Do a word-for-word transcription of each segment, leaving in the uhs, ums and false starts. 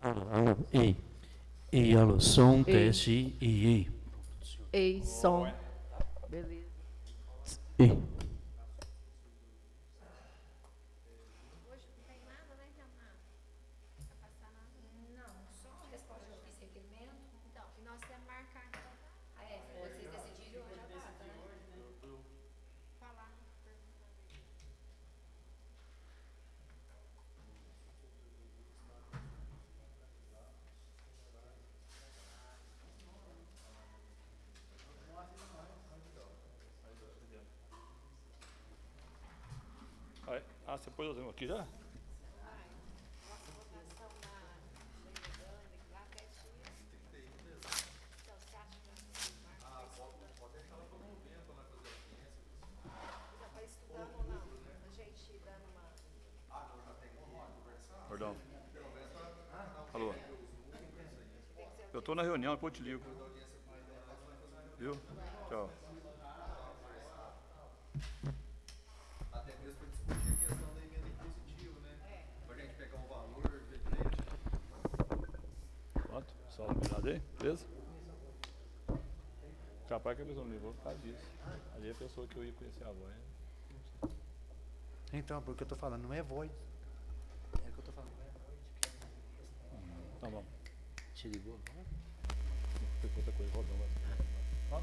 Alô, alô, ei. Ei, alô, som, Ei. teste, ei, ei. Ei, som. Beleza. Ei. Hoje não tem nada, né, Renato? Não vai passar nada? Não, só a resposta de ofício e requerimento. Então, e nós temos que marcar. Ah, é, vocês decidiram hoje a data, né? Falar, perguntando aí. Ah, você pôs aqui já? Nossa votação na Leilani, lá até tinha. Então, você acha que nós marcamos? Ah, pode, pode deixar ela como evento lá fazer a ciência. Já está estudando ou não? A gente dando uma. Ah, não, já tem como conversar? Perdão. Alô. Eu estou na reunião, depois eu te ligo. Viu? Tchau. Até mesmo para discutir a questão da emenda impositiva, né? Para a gente pegar um valor, evidente. Pronto, só cuidado aí, beleza? Capaz que a pessoa me ligou por causa disso. Ali a pessoa que eu ia conhecer a voz. Então, porque eu tô falando, não é voz. É o que eu tô falando, não é voz. Tá bom. Te ligou agora? Tem outra coisa, rodão. Ó.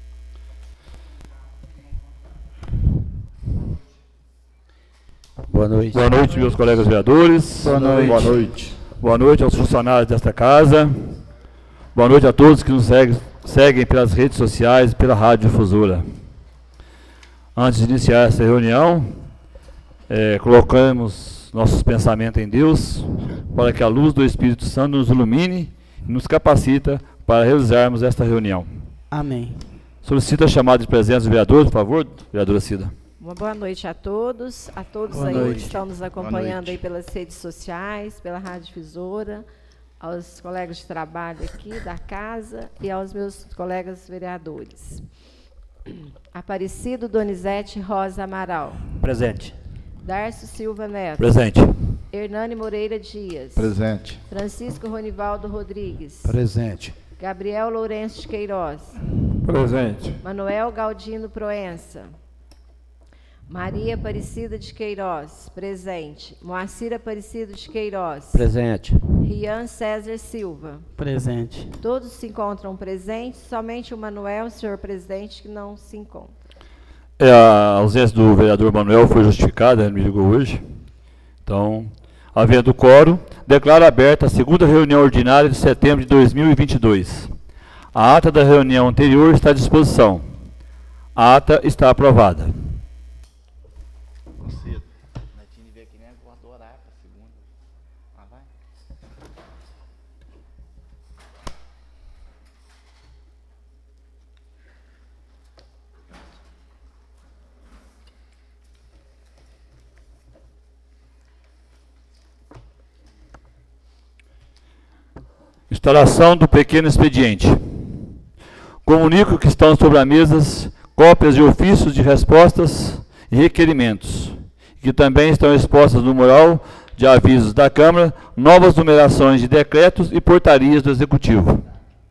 Boa noite. Boa noite, meus colegas vereadores. Boa noite. Boa noite. Boa noite aos funcionários desta casa. Boa noite a todos que nos seguem, seguem pelas redes sociais e pela Rádio Difusora. Antes de iniciar essa reunião, é, colocamos nossos pensamentos em Deus, para que a luz do Espírito Santo nos ilumine e nos capacita para realizarmos esta reunião. Amém. Solicito a chamada de presença do vereador, por favor, vereadora Cida. Uma boa noite a todos, a todos Boa aí noite. que estão nos acompanhando aí pelas redes sociais, pela Rádio Difusora, aos colegas de trabalho aqui da casa e aos meus colegas vereadores. Aparecido Donizete Rosa Amaral. Presente. Darcio Silva Neto. Presente. Hernani Moreira Dias. Presente. Francisco Ronivaldo Rodrigues. Presente. Gabriel Lourenço de Queiroz. Presente. Manuel Galdino Proença. Maria Aparecida de Queiroz, presente. Moacir Aparecido de Queiroz. Presente. Rian César Silva. Presente. Todos se encontram presentes, somente o Manuel, senhor presidente, que não se encontra. É, a ausência do vereador Manuel foi justificada, ele me ligou hoje. Então, havendo quórum, declaro aberta a segunda reunião ordinária de setembro de dois mil e vinte e dois. A ata da reunião anterior está à disposição. A ata está aprovada. Instalação do pequeno expediente. Comunico que estão sobre a mesa cópias de ofícios de respostas e requerimentos, que também estão expostas no mural de avisos da Câmara, novas numerações de decretos e portarias do Executivo.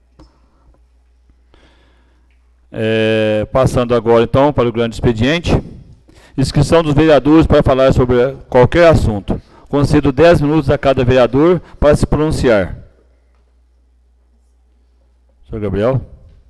É, passando agora, então, para o grande expediente. Inscrição dos vereadores para falar sobre qualquer assunto. Concedo dez minutos a cada vereador para se pronunciar. Senhor Gabriel.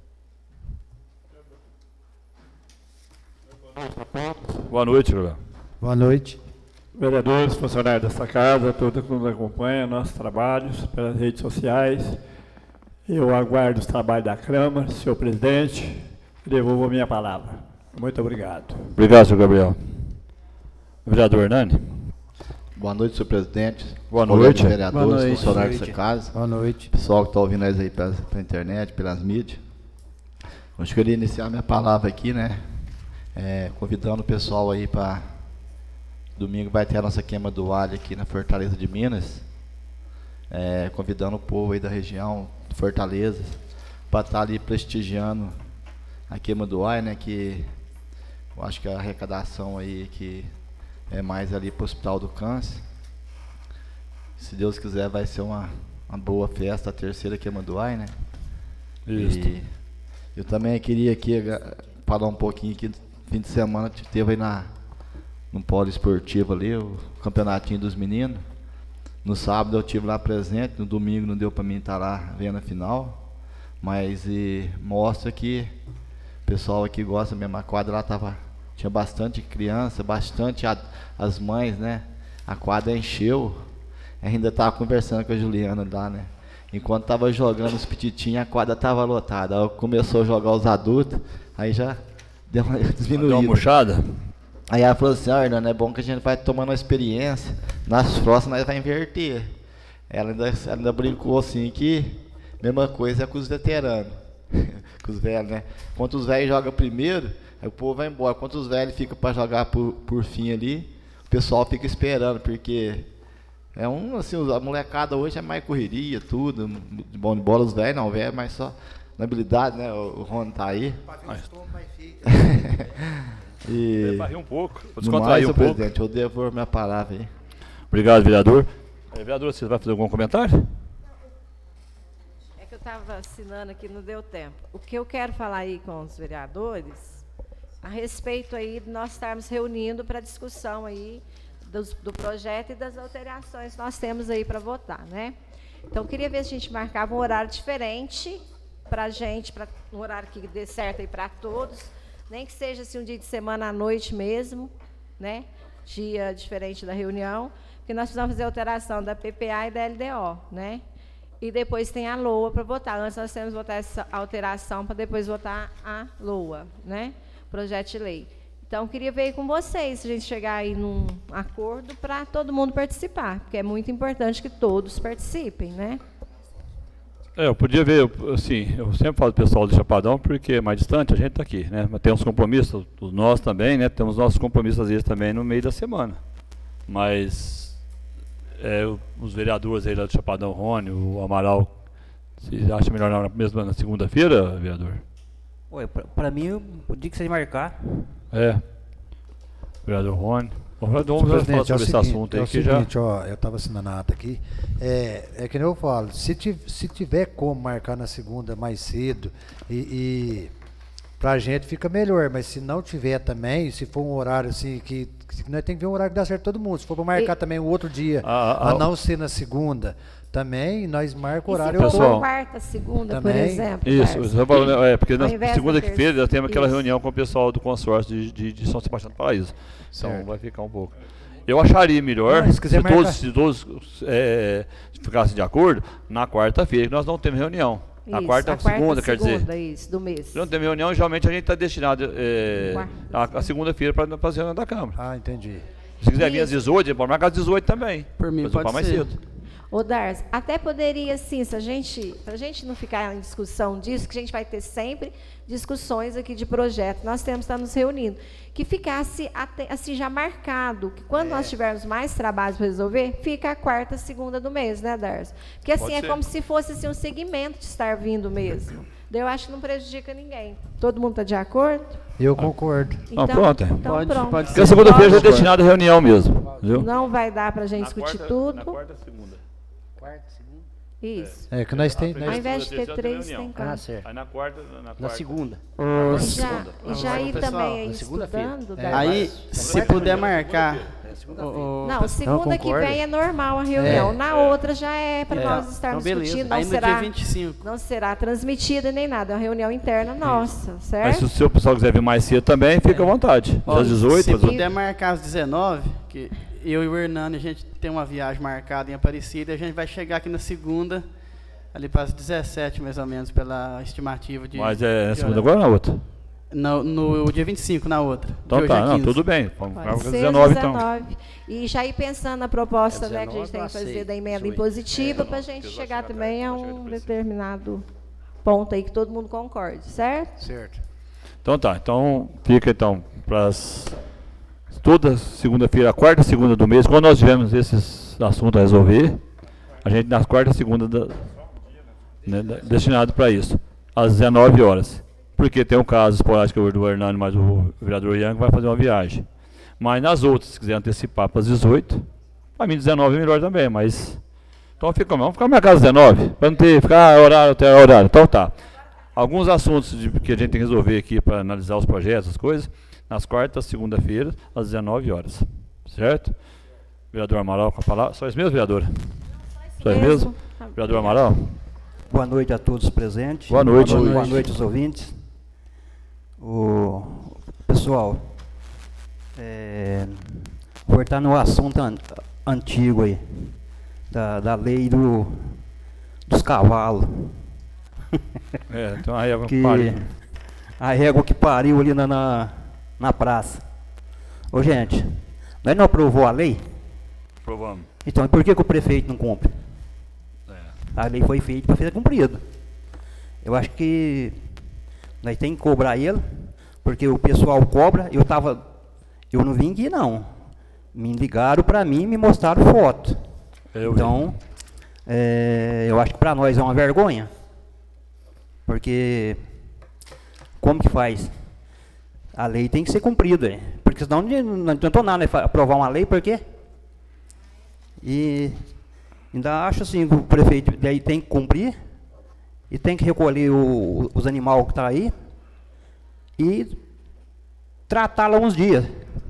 Boa noite, Gabriel. Boa noite. Vereadores, funcionários desta casa, todos que nos acompanham, nossos trabalhos pelas redes sociais. Eu aguardo os trabalhos da Câmara, senhor presidente, e devolvo a minha palavra. Muito obrigado. Obrigado, senhor Gabriel. Vereador Hernani. Boa noite, senhor presidente. Boa noite. Vereadores, Boa noite. funcionários Boa dessa noite. casa. Boa noite. Pessoal que está ouvindo nós aí pela, pela internet, pelas mídias. Hoje eu queria iniciar minha palavra aqui, né? É, convidando o pessoal aí para domingo vai ter a nossa queima do alho aqui na Fortaleza de Minas. É, convidando o povo aí da região de Fortaleza para estar ali prestigiando a queima do alho, né? Que eu acho que a arrecadação aí que é mais ali para o Hospital do Câncer. Se Deus quiser vai ser uma, uma boa festa, a terceira queima do ar, né? Isso. E eu também queria aqui eh, falar um pouquinho que fim de semana teve aí na, no polo esportivo ali, o campeonatinho dos meninos. No sábado eu estive lá presente, no domingo não deu para mim estar lá vendo a final, mas e, mostra que o pessoal aqui gosta mesmo. A quadra lá tava, tinha bastante criança, bastante a, as mães, né? A quadra encheu. Ainda estava conversando com a Juliana lá, né? Enquanto tava jogando os petitinhos, a quadra tava lotada. Aí começou a jogar os adultos, aí já deu uma diminuída. Deu uma murchada? Aí ela falou assim, ah, Hernando, é bom que a gente vai tomando uma experiência, nas próximas nós vai inverter. Ela ainda, ela ainda brincou assim que mesma coisa é com os veteranos, com os velhos, né? Enquanto os velhos jogam primeiro, aí o povo vai embora. Enquanto os velhos ficam para jogar por, por fim ali, o pessoal fica esperando, porque é um, assim, a molecada hoje é mais correria, tudo, de bom de bola, os velhos não, velho, mas só na habilidade, né? O, o Rony tá aí. E é para rir um pouco, vou no descontrair mais, um pouco. presidente, eu devolvo minha palavra aí. Obrigado, vereador. É, vereador, você vai fazer algum comentário? É que eu estava assinando aqui, não deu tempo. O que eu quero falar aí com os vereadores, a respeito aí de nós estarmos reunindo para discussão aí dos, do projeto e das alterações que nós temos aí para votar, né? Então, eu queria ver se a gente marcava um horário diferente para a gente, para um horário que dê certo aí para todos, nem que seja assim, um dia de semana à noite mesmo, né? Dia diferente da reunião, porque nós precisamos fazer a alteração da P P A e da L D O, né? E depois tem a L O A para votar. Antes nós temos que votar essa alteração para depois votar a L O A, né? Projeto de lei. Então, queria ver com vocês, se a gente chegar aí num acordo para todo mundo participar, porque é muito importante que todos participem, né? É, eu podia ver, assim, eu sempre falo do pessoal do Chapadão, porque é mais distante, a gente está aqui, né? Mas tem uns compromissos, nós também, né? Temos nossos compromissos, às vezes, também no meio da semana. Mas é, os vereadores aí lá do Chapadão, Rony, o Amaral, vocês acham melhor na mesma na segunda-feira, vereador? Oi, pra, pra mim, o dia que você marcar. É. Vereador Rony. Vamos falar sobre é o esse seguinte, assunto aí é o que seguinte, já... ó, eu estava assinando a ata aqui, é, é que nem eu falo, se, tiv se tiver como marcar na segunda mais cedo, e, e pra gente fica melhor, mas se não tiver também, se for um horário assim, que, que nós temos que ver um horário que dá certo todo mundo, se for para marcar E... também o outro dia, Ah, ah, a não ser na segunda, também nós marcamos o E se horário. for Pessoal, uma quarta, segunda, por também, exemplo? Isso, Darcy? só falando, é, porque na Ao invés da segunda-feira terça- já temos aquela Isso. reunião com o pessoal do consórcio de, de, de São Sebastião do Paraíso. Então Certo. vai ficar um pouco. Eu acharia melhor, Não, se quiser se, todos, marcar. se todos é, ficassem de acordo, na quarta-feira, que nós não temos reunião. Na Isso, quarta, a quarta segunda, quer dizer. segunda, isso, do mês. Se não tem reunião, geralmente a gente está destinado é, Quarta. a, a segunda-feira para a reunião da Câmara. Ah, entendi. Se quiser vir às Isso. dezoito, pode marcar às dezoito também. Por mim, Mas pode mais ser. cedo. Ô, Darcy, até poderia, sim, se a gente, para a gente não ficar em discussão disso, que a gente vai ter sempre discussões aqui de projeto, nós temos que estar nos reunindo, que ficasse até, assim já marcado, que quando nós tivermos mais trabalhos para resolver, fica a quarta, segunda do mês, né, Darcy? Porque assim, Pode é ser. como se fosse assim, um segmento de estar vindo mesmo. Daí eu acho que não prejudica ninguém. Todo mundo está de acordo? Eu concordo. Ah, pronto, é. Então, Pode- pronto. pode Porque a segunda-feira já é Pode- destinada a reunião mesmo. Viu? Não vai dar para a gente Na discutir quarta- tudo. Na quarta, segunda. Quarta, segunda. Isso. É que nós tem, Ao nós, invés de ter terceira tem três, reunião. tem Ah, quatro. certo. Aí na quarta, na, Na quarta. segunda. E Os- já, segunda. e já Agora, ir pessoal, também aí na segunda-feira. estudando. É, Darcy. Aí, se puder marcar. É segunda-feira. o- o- Não, segunda que concordo. vem é normal a reunião. É. Na outra já é para É. nós estarmos Então, beleza. discutindo. Não Aí no será, dia vinte e cinco. não será transmitida nem nada. É uma reunião interna nossa, Mas certo? se o seu pessoal quiser vir mais cedo também, fica à vontade. Ó, Às dezoito, se às puder marcar às dezenove, que eu e o Hernani, a gente tem uma viagem marcada em Aparecida, e a gente vai chegar aqui na segunda, ali para as dezessete mais ou menos, pela estimativa de... Mas é na de segunda horário. agora ou na outra? No, no dia vinte e cinco, na outra. que Então hoje tá, é não, quinze. tudo bem. Vamos Pode marcar às ser dezenove então. dezenove. E já ir pensando na proposta, É né, que a gente tem que dezenove fazer a da emenda seis, impositiva, É, para a não, gente porque vai chegar chegar também a tarde, vai chegar um depois. determinado ponto aí que todo mundo concorde, certo? certo. Então tá, então fica então para toda segunda-feira, a quarta segunda do mês, quando nós tivermos esses assuntos a resolver, a gente nas quarta segunda da, né, da- destinado para isso, às dezenove horas. Porque tem um caso esporádico do Hernani, mas o vereador Ian vai fazer uma viagem. Mas nas outras, se quiser antecipar para as dezoito, para mim dezenove é melhor também, mas Então fica, vamos ficar na minha casa às dezenove, para não ter, ficar horário até horário. Então tá. Alguns assuntos de, que a gente tem que resolver aqui para analisar os projetos, as coisas, nas quartas, segunda-feira, às dezenove horas. Certo? Vereador Amaral com a palavra. Só isso mesmo, vereadora? Só isso mesmo? Vereador Amaral? Boa noite a todos os presentes. Boa noite. Boa noite, Boa noite aos ouvintes. O, pessoal, é, vou estar no assunto an, antigo aí, da, da lei do, dos cavalos. É, então a régua que pariu. A régua que pariu ali na, na, na praça. Ô gente, nós não aprovou a lei? Aprovamos. Então, e por que, que o prefeito não cumpre? É. A lei foi feita para ser cumprida. Eu acho que nós temos que cobrar ele, porque o pessoal cobra. Eu tava, eu não vim aqui não. Me ligaram para mim e me mostraram foto. Eu então, é, eu acho que para nós é uma vergonha. Porque, como que faz? A lei tem que ser cumprida, hein? Porque senão não adiantou nada, né, aprovar uma lei, por quê? E ainda acho assim que o prefeito daí tem que cumprir e tem que recolher o, os animais que estão aí e tratá-la uns dias.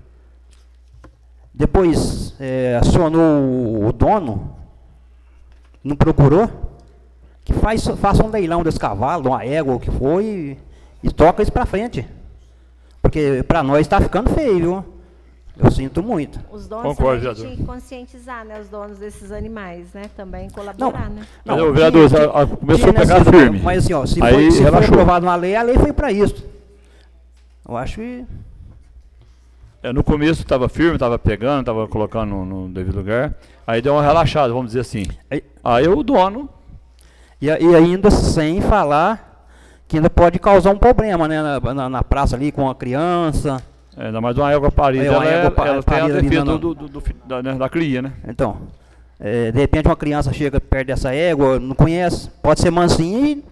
Depois é, acionou o, o dono, não procurou? Que faz, faça um leilão desse cavalo, de uma égua, o que for, e, e toca isso pra frente. Porque pra nós tá ficando feio, viu? Eu sinto muito. Os donos Concordo, também tinham que conscientizar, né? Os donos desses animais, né? Também colaborar, não, né? Não, mas o vereador tinha, a, a, começou tinha, a pegar né, firme. Mas assim, ó, se, aí foi, se foi relaxou. aprovada uma lei, a lei foi pra isso. Eu acho que... É, no começo estava firme, estava pegando, estava colocando no, no devido lugar. Aí deu uma relaxada, vamos dizer assim. Aí, aí o dono... E, e ainda sem falar que ainda pode causar um problema, né? Na, na, na praça ali com a criança. É, ainda mais uma égua parida, ela, ela, pa, ela tem a defesa do, do, do, do, da, né, da cria, né? Então, é, de repente uma criança chega perto dessa égua, não conhece, pode ser mansinha e...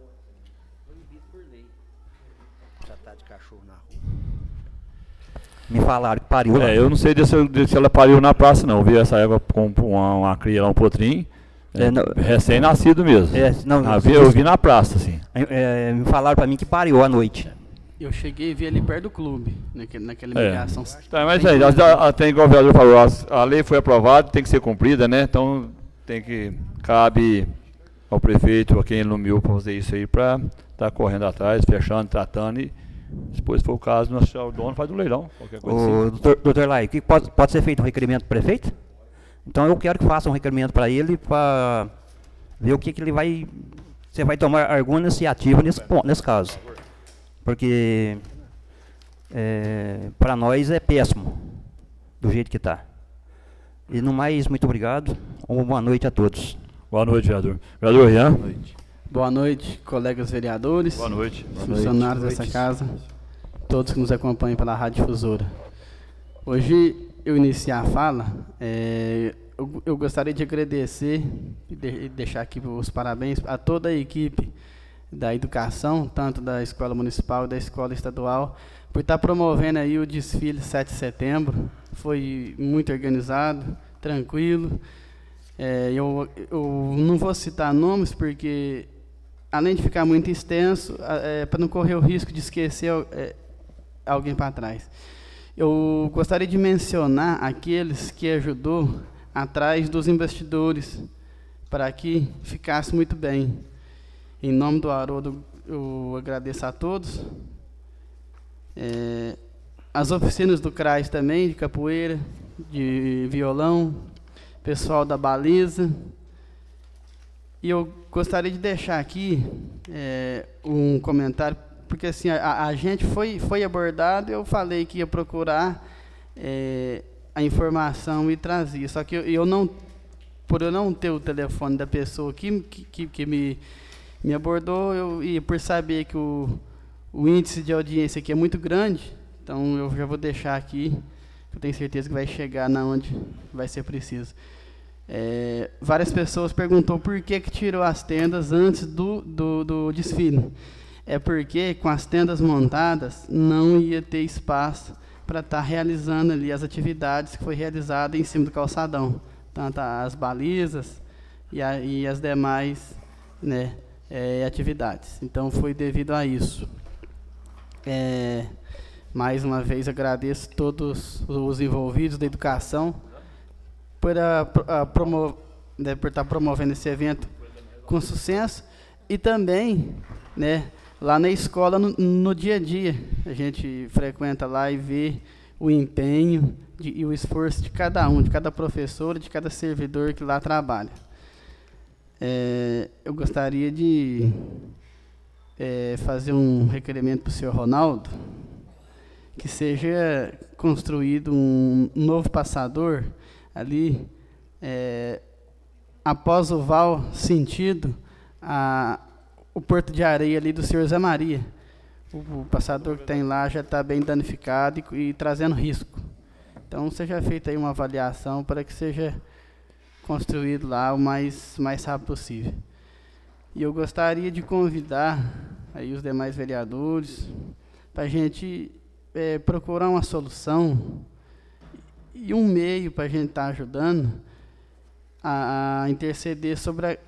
Me falaram que pariu lá. É, eu não sei se, se ela pariu na praça não, eu vi essa égua com uma, uma cria lá, um potrinho. É, recém-nascido mesmo. É, não, ah, vi, eu vi na praça, assim. É, me falaram pra mim que pariu à noite. Eu cheguei e vi ali perto do clube, naquele, naquela é. ligação. Tá, mas aí, até igual o vereador falou, a, a lei foi aprovada, tem que ser cumprida, né? Então, tem que, cabe ao prefeito, a quem ele nomeou para fazer isso aí, para estar tá correndo atrás, fechando, tratando e, depois, se for o caso, o dono faz um leilão, qualquer coisa o assim. doutor, doutor Lai, que pode, pode ser feito um requerimento do prefeito? Então eu quero que faça um requerimento para ele para ver o que, que ele vai... Você vai tomar alguma iniciativa nesse, nesse caso. Porque é, para nós é péssimo, do jeito que está. E no mais, muito obrigado. Uma boa noite a todos. Boa noite, vereador. Vereador Rian. Boa noite. Boa noite, colegas vereadores. Boa noite. Funcionários dessa casa. Todos que nos acompanham pela Rádio Difusora. Hoje... eu iniciar a fala, é, eu, eu gostaria de agradecer e de, deixar aqui os parabéns a toda a equipe da educação, tanto da Escola Municipal e da Escola Estadual, por estar promovendo aí o desfile sete de setembro. Foi muito organizado, tranquilo. É, eu, eu não vou citar nomes, porque, além de ficar muito extenso, é, para não correr o risco de esquecer é, alguém para trás. Eu gostaria de mencionar aqueles que ajudou atrás dos investidores para que ficasse muito bem. Em nome do Haroldo, eu agradeço a todos. É, as oficinas do C R A S também, de capoeira, de violão, pessoal da baliza. E eu gostaria de deixar aqui é, um comentário, porque assim, a, a gente foi, foi abordado, eu falei que ia procurar é, a informação e trazer. Só que eu, eu não, por eu não ter o telefone da pessoa que, que, que me, me abordou, eu, e por saber que o, o índice de audiência aqui é muito grande, então eu já vou deixar aqui, eu tenho certeza que vai chegar na onde vai ser preciso. É, várias pessoas perguntou por que que tirou as tendas antes do, do, do desfile. É porque com as tendas montadas não ia ter espaço para estar tá realizando ali as atividades que foi realizada em cima do calçadão, tanto as balizas e, a, e as demais, né, é, atividades. Então, foi devido a isso. É, mais uma vez, agradeço todos os envolvidos da educação por, a, a promo, né, por estar promovendo esse evento com sucesso e também, né, lá na escola, no, no dia a dia, a gente frequenta lá e vê o empenho de, e o esforço de cada um, de cada professor, de cada servidor que lá trabalha. É, eu gostaria de é, fazer um requerimento para o senhor Ronaldo, que seja construído um novo passador ali, é, após o val sentido, a, o porto de areia ali do senhor Zé Maria. O, o passador que tem lá já está bem danificado e, e trazendo risco. Então, seja feita aí uma avaliação para que seja construído lá o mais, mais rápido possível. E eu gostaria de convidar aí os demais vereadores para a gente é, procurar uma solução e um meio para a gente estar tá ajudando a, a interceder sobre a,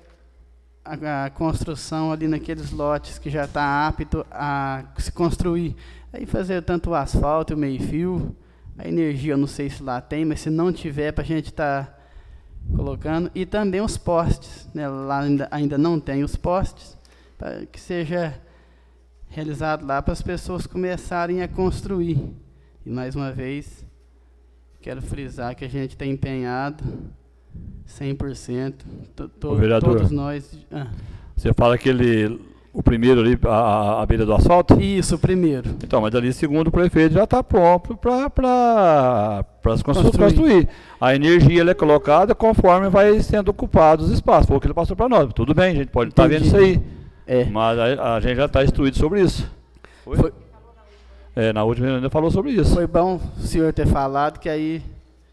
a, a construção ali naqueles lotes que já está apto a se construir. Aí fazer tanto o asfalto e o meio-fio, a energia eu não sei se lá tem, mas se não tiver, para a gente estar tá colocando. E também os postes, né? Lá ainda, ainda não tem os postes, para que seja realizado lá para as pessoas começarem a construir. E mais uma vez, quero frisar que a gente está empenhado cem por cento, to, to, vereador, todos nós. Ah. Você fala que ele, o primeiro ali, a, a beira do asfalto? Isso, o primeiro. Então, mas ali, segundo o prefeito, já está pronto para as construções construir. A energia ela é colocada conforme vai sendo ocupados os espaços. Foi o que ele passou para nós. Tudo bem, a gente pode estar tá vendo isso aí. É. Mas a, a gente já está instruído sobre isso. Foi? Foi. É, na última reunião falou sobre isso. Foi bom o senhor ter falado, que aí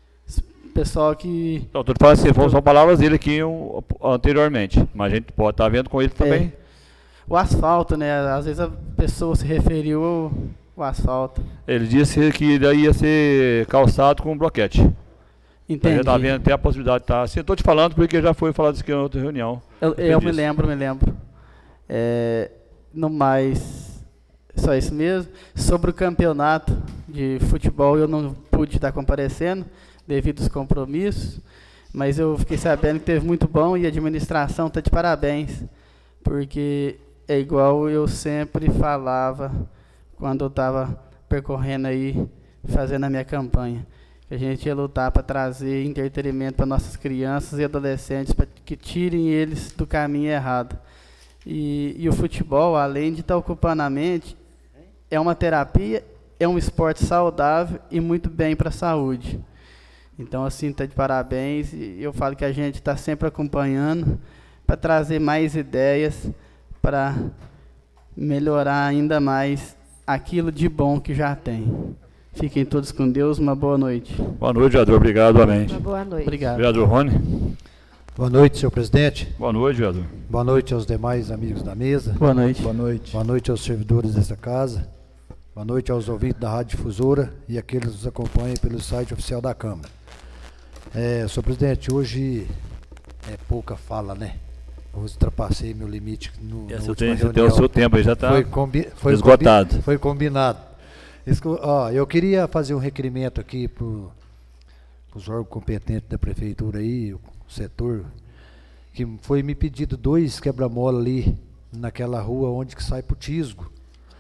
o pessoal que... Então, tudo fala assim, foram só palavras dele aqui um, anteriormente. Mas a gente pode estar tá vendo com ele também. É. O asfalto, né? Às vezes a pessoa se referiu ao, ao asfalto. Ele disse que daí ia ser calçado com bloquete. Entendi. Já está vendo até a possibilidade de estar... Tá, assim, estou te falando porque já foi falado isso aqui em outra reunião. Eu, eu me lembro, me lembro. É, no mais, só isso mesmo. Sobre o campeonato de futebol, eu não pude estar comparecendo devido aos compromissos, mas eu fiquei sabendo que teve muito bom e a administração está de parabéns, porque é igual eu sempre falava quando eu estava percorrendo aí, fazendo a minha campanha, que a gente ia lutar para trazer entretenimento para nossas crianças e adolescentes, para que tirem eles do caminho errado. E, e o futebol, além de estar ocupando a mente, é uma terapia, é um esporte saudável e muito bem para a saúde. Então, assim, está de parabéns. E eu falo que a gente está sempre acompanhando para trazer mais ideias, para melhorar ainda mais aquilo de bom que já tem. Fiquem todos com Deus. Uma boa noite. Boa noite, vereador. Obrigado, amém. Uma boa noite. Obrigado. Vereador Rony. Boa noite, senhor presidente. Boa noite, vereador. Boa noite aos demais amigos da mesa. Boa noite. Boa noite. Boa noite aos servidores dessa casa. Boa noite aos ouvintes da Rádio Difusora e aqueles que nos acompanham pelo site oficial da Câmara. É, senhor presidente, hoje é pouca fala, né? Eu ultrapassei meu limite no, na última tem, reunião. Tem o seu tempo aí, já está esgotado. Combi, foi combinado. Isso, ó, eu queria fazer um requerimento aqui para os órgãos competentes da prefeitura aí, o setor, que foi me pedido dois quebra-mola ali naquela rua onde que sai pro Tisgo.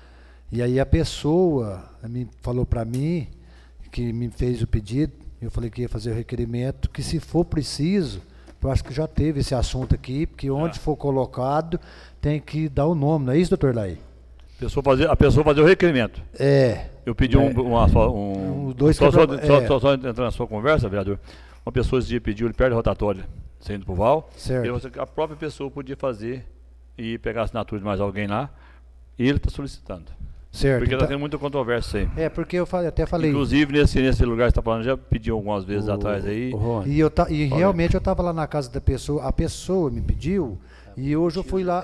E aí a pessoa me falou para mim, que me fez o pedido, eu falei que ia fazer o requerimento, que se for preciso, eu acho que já teve esse assunto aqui, porque onde for colocado tem que dar o nome, não é isso, doutor Laí? Pessoa fazer, a pessoa fazer o requerimento. É. Eu pedi é, um, uma, um, um dois só, só, quebra, só, é. só, só entrar na sua conversa, vereador. Uma pessoa esse dia pediu, ele perde a rotatória, saindo pro Val. Certo. E a própria pessoa podia fazer e pegar a assinatura de mais alguém lá, e ele está solicitando. Certo. Porque está então, tendo muita controvérsia aí. É, porque eu falei, até falei. Inclusive, nesse, nesse lugar que você está falando, já pediu algumas vezes o, atrás aí. E, eu ta, e realmente eu estava lá na casa da pessoa, a pessoa me pediu, e hoje eu fui lá.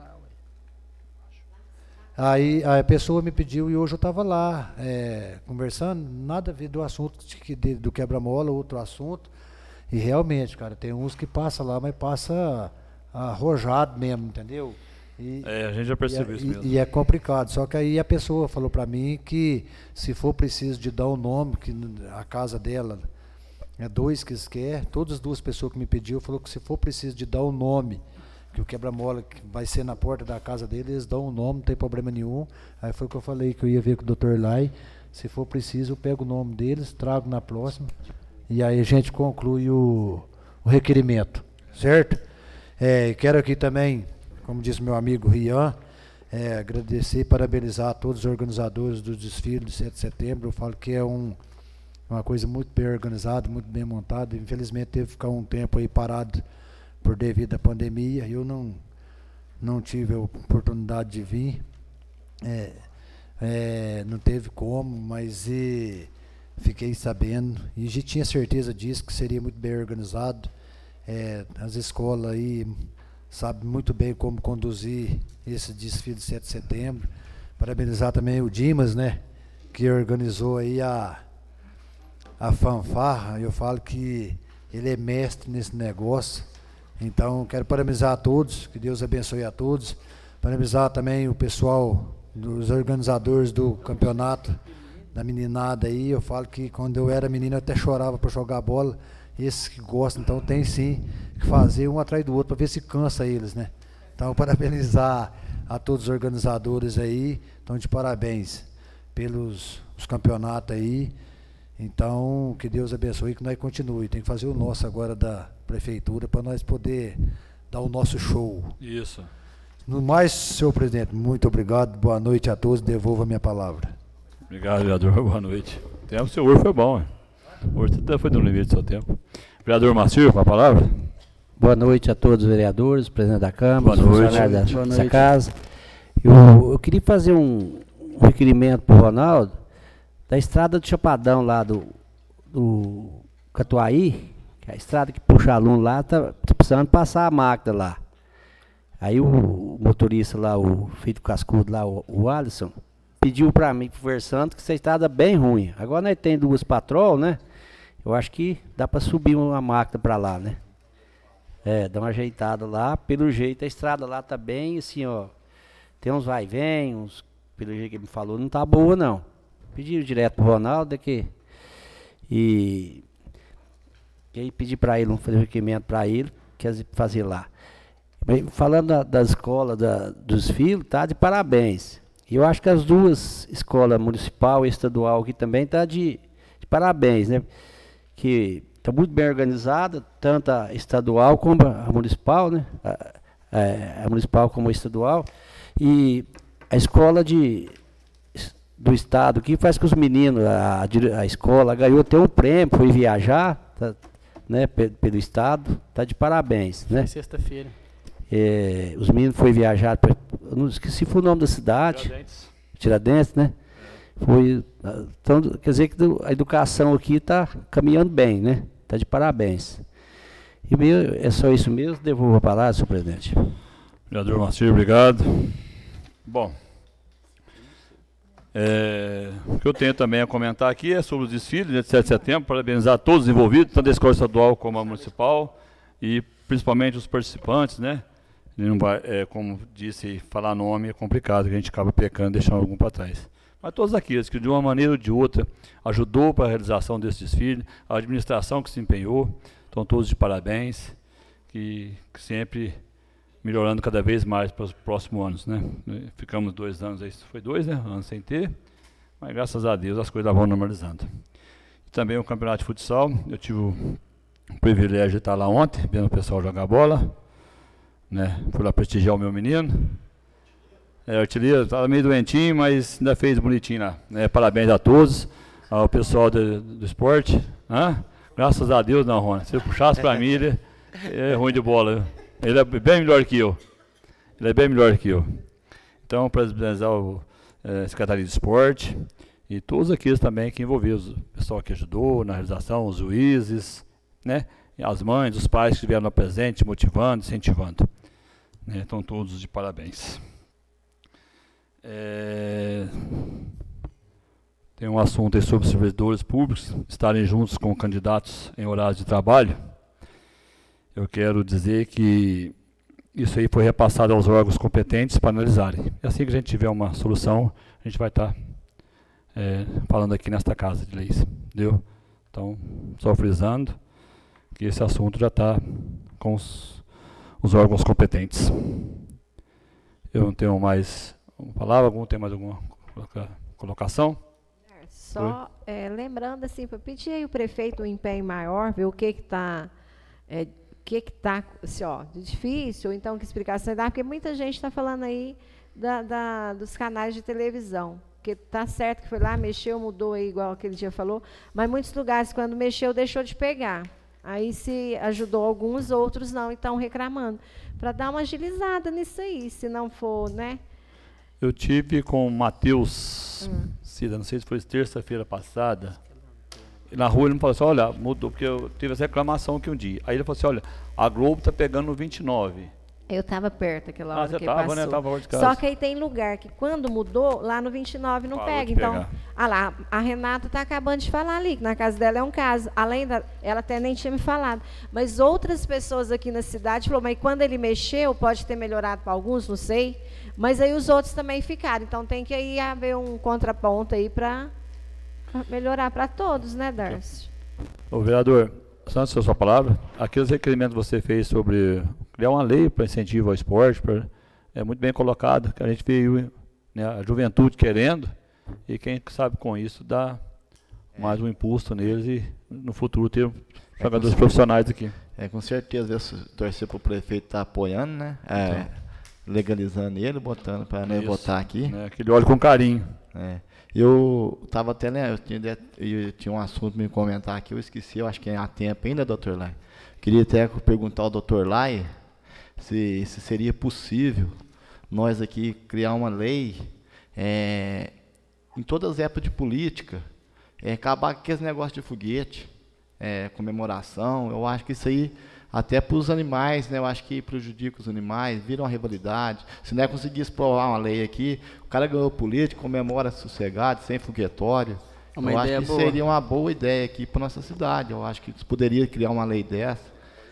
Aí a pessoa me pediu e hoje eu estava lá, é, conversando, nada a ver do assunto de, de, do quebra-mola, outro assunto. E realmente, cara, tem uns que passa lá, mas passa arrojado mesmo, entendeu? E, É, a gente já percebeu e, isso e- mesmo. E é complicado. Só que aí a pessoa falou pra mim que se for preciso de dar o nome, que n- a casa dela é dois que eles querem, todas as duas pessoas que me pediu, falou que se for preciso de dar o nome, que o quebra-mola que vai ser na porta da casa dele, eles dão o nome, não tem problema nenhum. Aí foi o que eu falei que eu ia ver com o doutor Lai. Se for preciso, eu pego o nome deles, trago na próxima. E aí a gente conclui o, o requerimento, certo? É, e quero aqui também, como disse meu amigo Rian, é, agradecer e parabenizar a todos os organizadores do desfile de sete de setembro. Eu falo que é um, uma coisa muito bem organizada, muito bem montada. Infelizmente teve que ficar um tempo aí parado por devido à pandemia. Eu não, não tive a oportunidade de vir. É, é, não teve como, mas e, fiquei sabendo e já tinha certeza disso, que seria muito bem organizado. É, as escolas aí sabem muito bem como conduzir esse desfile de sete de setembro. Parabenizar também o Dimas, né, que organizou aí a, a fanfarra. Eu falo que ele é mestre nesse negócio. Então, quero parabenizar a todos, que Deus abençoe a todos. Parabenizar também o pessoal dos organizadores do campeonato, da meninada aí. Eu falo que quando eu era menino eu até chorava para jogar bola. Esses que gostam, então tem sim que fazer um atrás do outro para ver se cansa eles, né? Então, parabenizar a todos os organizadores aí. Então, de parabéns pelos os campeonatos aí. Então, que Deus abençoe e que nós continue. Tem que fazer o nosso agora da prefeitura para nós poder dar o nosso show. Isso. No mais, senhor presidente, muito obrigado. Boa noite a todos. Devolvo a minha palavra. Obrigado, vereador. Boa noite. O tempo, seu hoje foi bom, hein? Hoje você até foi no limite do seu tempo. Vereador Marcir, com a palavra. Boa noite a todos os vereadores, presidente da Câmara, Boa noite. funcionários da- Boa dessa noite. casa. Eu, eu queria fazer um, um requerimento para o Ronaldo, da estrada do Chapadão lá do, do Catuaí, que é a estrada que puxa aluno lá, tá, tá precisando passar a máquina lá. Aí o, o motorista lá, o filho do cascudo lá, o, o Alisson, pediu para mim, conversando, que essa estrada é bem ruim. Agora nós tem duas patrol, né? Eu acho que dá para subir uma máquina para lá, né? É, dá uma ajeitada lá. Pelo jeito, a estrada lá tá bem, assim, ó. Tem uns vai e vem, uns, pelo jeito que ele me falou, não tá boa, não. Pediram direto pro Ronaldo, que... E... E aí pedi para ele, um fazer um requerimento para ele, quer fazer lá. Bem, falando da, da escola, da, dos filhos, tá de parabéns. E eu acho que as duas escolas, municipal e estadual, aqui também tá de, de parabéns, né? Que está muito bem organizada, tanto a estadual como a municipal, né? A, a, a municipal como a estadual. E a escola de, do estado aqui faz com os meninos, a, a escola ganhou até um prêmio, foi viajar, tá, né, pelo, pelo estado, está de parabéns, né? Sexta-feira. É, os meninos foram viajar, pra, eu não esqueci foi o nome da cidade, Tiradentes. Tiradentes, né? Foi, então, quer dizer que a educação aqui está caminhando bem, né? Está de parabéns. E meu, é só isso mesmo, devolvo a palavra, senhor presidente. Vereador Marcir, obrigado. Bom, é, o que eu tenho também a comentar aqui é sobre os desfiles, né, de sete de setembro, parabenizar todos os envolvidos, tanto a escola estadual como a municipal, e principalmente os participantes, né? Ele não vai, é, como disse, falar nome é complicado, que a gente acaba pecando, deixando algum para trás. Mas todos aqueles que de uma maneira ou de outra ajudou para a realização desse desfile, a administração que se empenhou, estão todos de parabéns, que, que sempre melhorando cada vez mais para os próximos anos, né? Ficamos dois anos aí, foi dois, né? Anos sem ter, mas graças a Deus as coisas vão normalizando. E também o campeonato de futsal, eu tive o privilégio de estar lá ontem, vendo o pessoal jogar bola, né? Fui lá prestigiar o meu menino. É, o artilheiro estava meio doentinho, mas ainda fez bonitinho lá. Né? Parabéns a todos, ao pessoal do, do esporte. Hã? Graças a Deus, não, Rony. Se eu puxasse para mim, ele é ruim de bola. Viu? Ele é bem melhor que eu. Ele é bem melhor que eu. Então, parabenizar o é, secretário de esporte e todos aqueles também que envolveram, o pessoal que ajudou na realização, os juízes, né? E as mães, os pais que estiveram lá presente, motivando, incentivando. Né? Então, todos de parabéns. É, tem um assunto aí sobre os servidores públicos estarem juntos com candidatos em horários de trabalho. eu quero dizer que isso aí foi repassado aos órgãos competentes para analisarem. E assim que a gente tiver uma solução, a gente vai estar é, falando aqui nesta Casa de Leis. Entendeu? Então, só frisando que esse assunto já está com os, os órgãos competentes. Eu não tenho mais uma palavra, algum tem mais alguma colocação? Só é, lembrando assim, para pedir aí o prefeito um empenho maior, ver o que que está, é, o que que está, assim, ó, de difícil, ou então que explicação dá, porque muita gente está falando aí da, da, dos canais de televisão, porque está certo que foi lá, mexeu, mudou aí, igual aquele dia falou, mas muitos lugares, quando mexeu, deixou de pegar. Aí se ajudou alguns, outros não, então reclamando, para dar uma agilizada nisso aí, se não for, né? Eu tive com o Matheus, Hum. Cida, não sei se foi terça-feira passada, e na rua ele me falou assim, olha, mudou, porque eu tive essa reclamação aqui um dia. Aí ele falou assim, olha, a Globo está pegando no vinte e nove. Eu estava perto aquela Ah, hora você que tava, passou. né? Tava fora de casa. Só que aí tem lugar que quando mudou, lá no vinte e nove não Parou pega. de Então, pegar. ah lá, a Renata está acabando de falar ali, que na casa dela é um caso. Além da, ela até nem tinha me falado. Mas outras pessoas aqui na cidade falaram, mas quando ele mexeu, pode ter melhorado para alguns, não sei. Mas aí os outros também ficaram. Então tem que aí haver um contraponto aí para melhorar para todos, né, Darcy? Ô, vereador, só antes da sua palavra, aqueles requerimentos que você fez sobre criar uma lei para incentivo ao esporte, pra, é muito bem colocado, que a gente veio, né, a juventude querendo, e quem sabe com isso dá é. mais um impulso neles e no futuro ter é, jogadores profissionais aqui. É, com certeza, eu torcer para o prefeito estar tá apoiando, né? É, então. Legalizando ele, botando para né, votar aqui. É, que ele olha com carinho. É. Eu estava até, né, eu tinha, eu tinha um assunto para me comentar aqui, eu esqueci, eu acho que é a tempo ainda, doutor Lai. Queria até perguntar ao doutor Lai se, se seria possível nós aqui criar uma lei é, em todas as épocas de política, é, acabar com aqueles negócios de foguete, é, comemoração. Eu acho que isso aí, até para os animais, né, eu acho que prejudica os animais, vira uma rivalidade. Se não é conseguir explorar uma lei aqui, o cara ganhou político, comemora sossegado, sem foguetório. Uma eu ideia acho que boa. seria uma boa ideia aqui para nossa cidade. Eu acho que poderia criar uma lei dessa.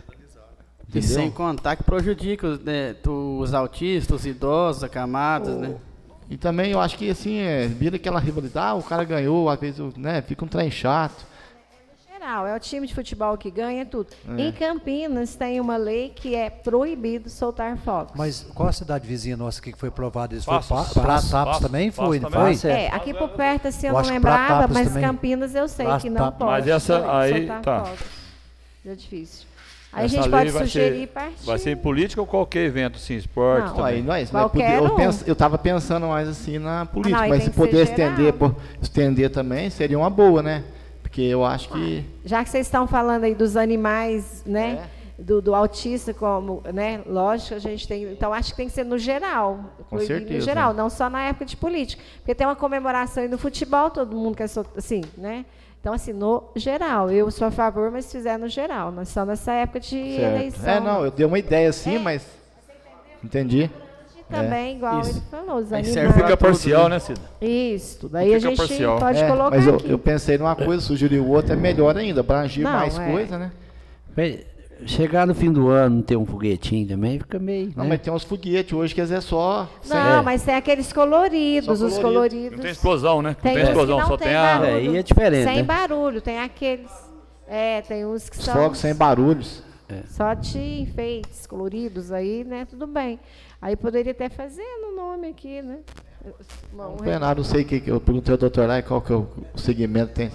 E sem contar que prejudica os, né, os autistas, os idosos, acamados, o, né? E também eu acho que assim, é, vira aquela rivalidade, ah, o cara ganhou, às vezes, né, fica um trem chato. É o time de futebol que ganha tudo. É. Em Campinas tem uma lei que é proibido soltar fogos. Mas qual a cidade vizinha nossa aqui que foi aprovada isso? Passos, Foi Passos, Pratapos Passos, também Passos foi, não também. foi? É, aqui por perto assim eu, Eu não acho que lembrava, Pratapos mas também. Campinas eu sei que não Pratapos. pode. Mas essa soltar aí, tá. fogos. É difícil. Aí Essa a gente lei pode vai sugerir ser, partir. vai ser em política ou qualquer evento, sim, esporte Não, também? Aí, nós, Qualquer eu, um. penso, eu estava pensando mais assim na política, não, aí mas tem se que ser puder geral. estender, por- estender também, seria uma boa, né? Porque eu acho que... Já que vocês estão falando aí dos animais, né? É. Do, do autista, como, né? Lógico, a gente tem. Então, acho que tem que ser no geral. Com proibido certeza. No geral, não só na época de política. Porque tem uma comemoração aí no futebol, todo mundo quer sol- assim, né? Então, assim, no geral. Eu sou a favor, mas se fizer no geral. Não só nessa época de Certo. eleição. É, não, eu dei uma ideia assim, É. mas... Entendi. Também, igual Isso. ele falou, os Aí animais. serve Fica tudo, parcial, né? né, Cida? Isso, daí a Fica gente parcial. pode É, colocar mas eu, aqui. eu pensei numa coisa, sugerir o outro é melhor ainda, abrangir Não, mais é. coisa, né? Bem, chegar no fim do ano, não ter um foguetinho também, fica meio. Não, né? mas tem uns foguetes hoje que às vezes é só... Não, É. mas tem aqueles coloridos, Só os colorido. coloridos. Não tem explosão, né? Tem não tem uns que explosão, não só tem tem a... barulho. É, aí é diferente, Sem né? barulho, tem aqueles. É, tem uns que Os são fogos sem barulhos. só de enfeites coloridos aí, né? Tudo bem. Aí poderia até fazer no nome aqui, né? Uma- um Não tem nada, não sei o que, que eu perguntei ao doutor lá qual que é o, o segmento tem.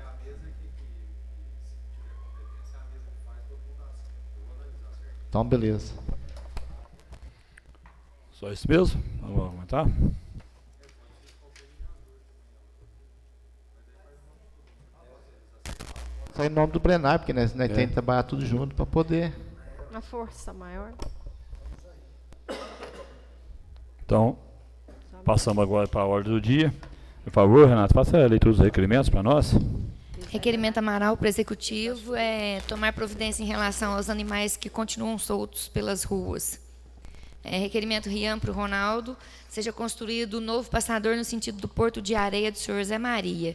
Então, beleza. Só isso mesmo? Vamos aumentar? Só em nome do plenário, porque nós, nós É. temos que trabalhar tudo junto para poder... Uma força maior. Então, passamos agora para a ordem do dia. Por favor, Renato, faça a leitura dos requerimentos para nós. Requerimento Amaral para o Executivo é tomar providência em relação aos animais que continuam soltos pelas ruas. É, requerimento Rian para o Ronaldo, seja construído um novo passador no sentido do Porto de Areia do senhor Zé Maria.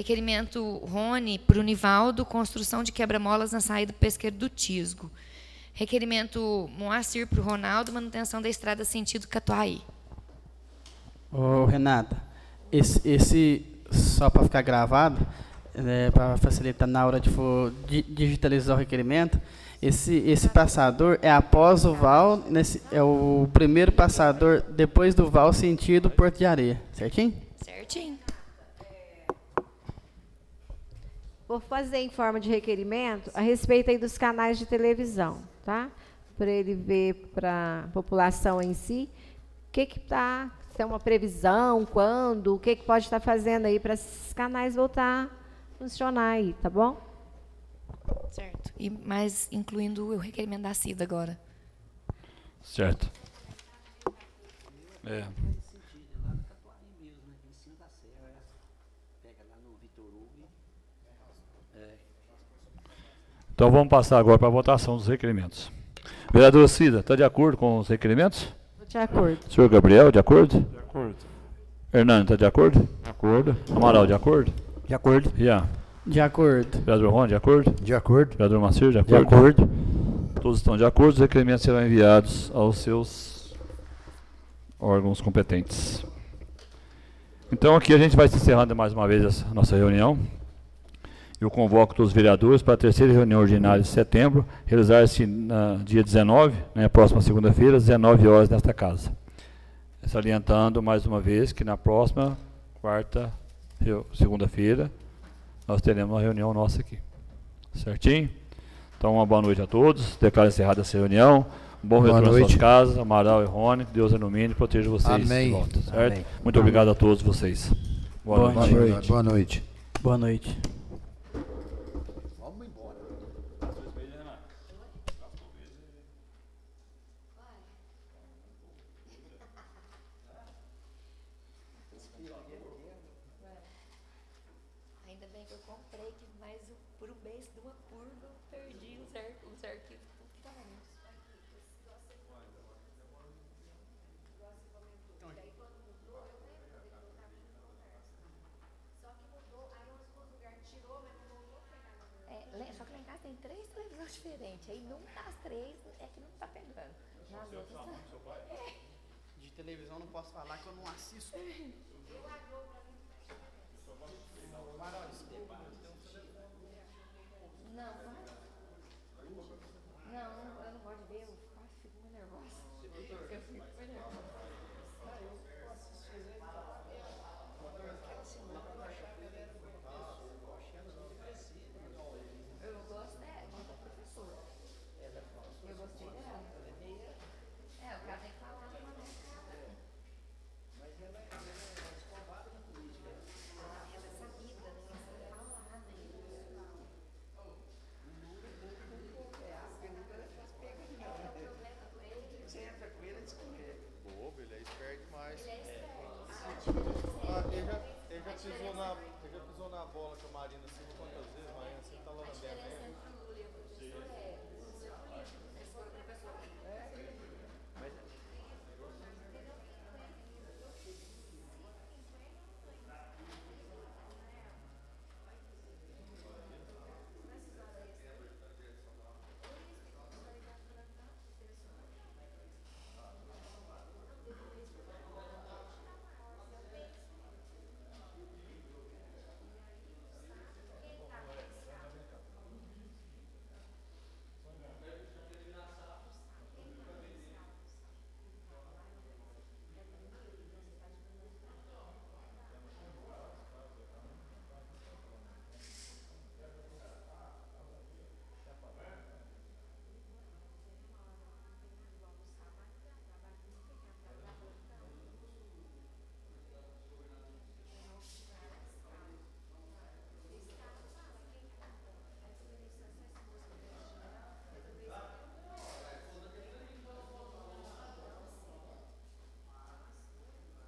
Requerimento Rony para o Nivaldo, construção de quebra-molas na saída do pesqueiro do Tisgo. Requerimento Moacir para o Ronaldo, manutenção da estrada sentido Catuaí. Ô, Renata, esse, esse só para ficar gravado, é, para facilitar na hora de for di- digitalizar o requerimento, esse, esse passador é após o val, nesse, é o primeiro passador depois do val sentido Porto de Areia, certinho? Certinho. Vou fazer em forma de requerimento a respeito aí dos canais de televisão, tá? Para ele ver para a população em si, o que que está, se é uma previsão, quando, o que que pode estar fazendo aí para esses canais voltar a funcionar aí, tá bom? Certo. E mais incluindo o requerimento da Cida agora. Certo. É. Então vamos passar agora para a votação dos requerimentos. Vereadora Cida, está de acordo com os requerimentos? Estou de acordo. Senhor Gabriel, de acordo? De acordo. Hernani, está de acordo? De acordo. Amaral, de acordo? De acordo. Rian. De acordo. Vereador Ron, de acordo? De acordo. Vereador Macir, de De acordo? acordo. Todos estão de acordo, os requerimentos serão enviados aos seus órgãos competentes. Então aqui a gente vai encerrando mais uma vez a nossa reunião. Eu convoco todos os vereadores para a terceira reunião ordinária de setembro, realizar-se na dia dezenove, né, próxima segunda-feira, às dezenove horas, nesta casa. Salientando mais uma vez que na próxima quarta, segunda-feira, nós teremos uma reunião nossa aqui. Certinho? Então, uma boa noite a todos. Declaro encerrada essa reunião. Um bom Boa retorno às suas noite. casas. Amaral e Rony, Deus ilumine e proteja vocês Amém. de volta. Certo? Amém. Muito obrigado a todos vocês. Boa, Boa noite. Boa noite. Boa noite. Boa noite. Ainda bem que eu comprei, que mais o- por um mês de uma curva eu perdi os, ar- os arquivos publicados. É, le- só que lá em casa tem três televisões diferentes. Aí num das três é que não tá pegando. Nas outras tá. É. De televisão não posso falar que eu não assisto. Não, não. Não, eu não gosto de ver, eu quase fico muito nervosa. Eu fico muito nervosa. Eu gosto é, da professora. Eu gostei dela. É, o cara tem que falar de uma vez. Mas ela é escovada na política. Ah, ela é sabida, né? Ela é falada, né? Bobo, ele é esperto demais. Ele é esperto. Ah, ele já, ele já pisou na, ele já pisou na bola com a Marina assim quantas vezes, Marina, você tá lá na B M. Esse foi o professor